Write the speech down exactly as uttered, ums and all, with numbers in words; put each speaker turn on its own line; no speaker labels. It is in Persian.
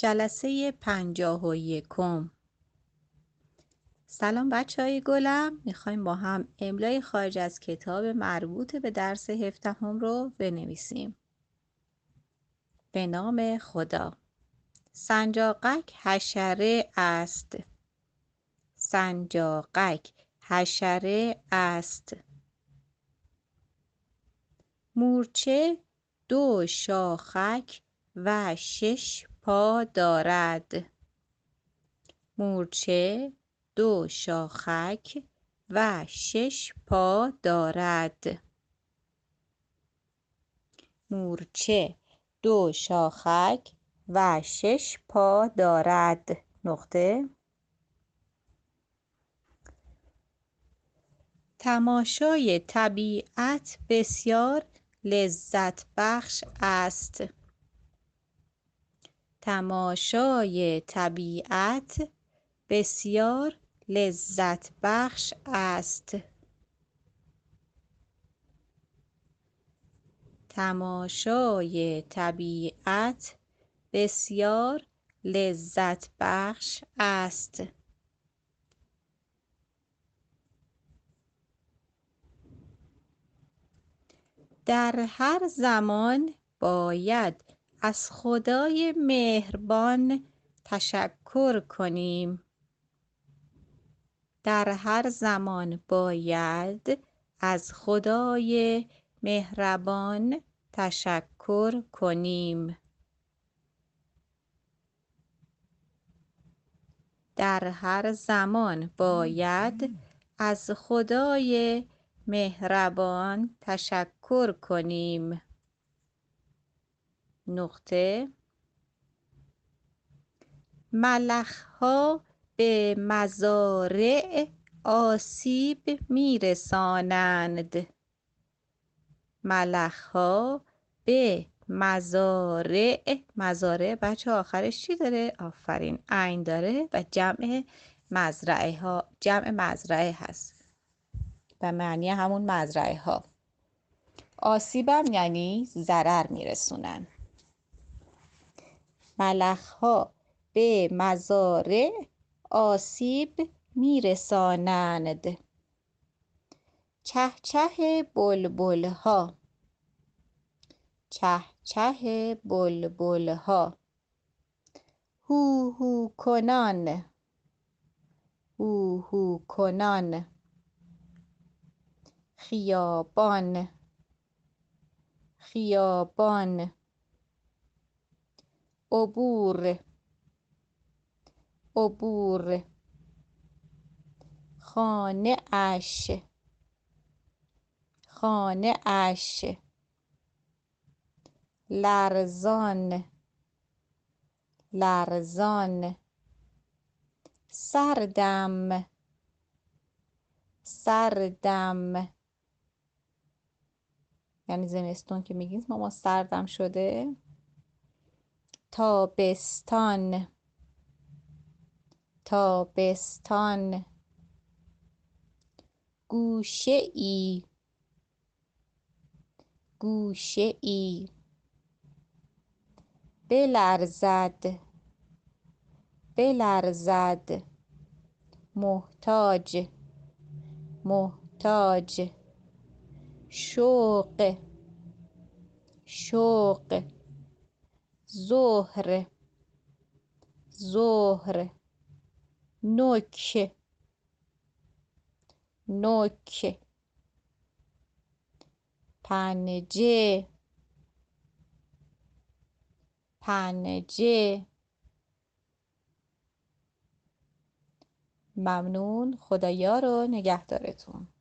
جلسه پنجاه و یکم. سلام بچه های گلم، میخوایم با هم املای خارج از کتاب مربوط به درس هفدهم رو بنویسیم. به نام خدا. سنجاقک حشره است. سنجاقک حشره است. مورچه دو شاخک و شش پا دارد. مورچه دو شاخک و شش پا دارد. مورچه دو شاخک و شش پا دارد. نقطه. تماشای طبیعت بسیار لذت بخش است. تماشای طبیعت بسیار لذت بخش است. تماشای طبیعت بسیار لذت بخش است. در هر زمان باید از خدای مهربان تشکر کنیم. در هر زمان باید از خدای مهربان تشکر کنیم. در هر زمان باید از خدای مهربان تشکر کنیم. نقطه. ملخ‌ها به مزارع آسیب می‌رسانند. ملخ‌ها به مزارع مزارع بچه آخرش چی داره؟ آفرین، عین داره و جمع مزرعه ها جمع مزرعه هست به معنی همون مزرعه ها. آسیبم یعنی ضرر میرسونن. ملخ‌ها به مزارع آسیب میرسانند. چهچه بلبل ها. چهچه بلبل ها. هو هو کنان. هو هو کنان. خیابان. خیابان. عبور. عبور. خانه اش. خانه اش. لرزان. لرزان. سردم. سردم یعنی زمستون که میگیم ماما سردم شده. تابستان. تابستان. گوشه ای. گوشه ای. بلرزد. بلرزد. محتاج. محتاج. شوق. شوق. ظهر. ظهر. نوک. نوک. پنجه. پنجه. ممنون. خدایا رو نگهدارتون.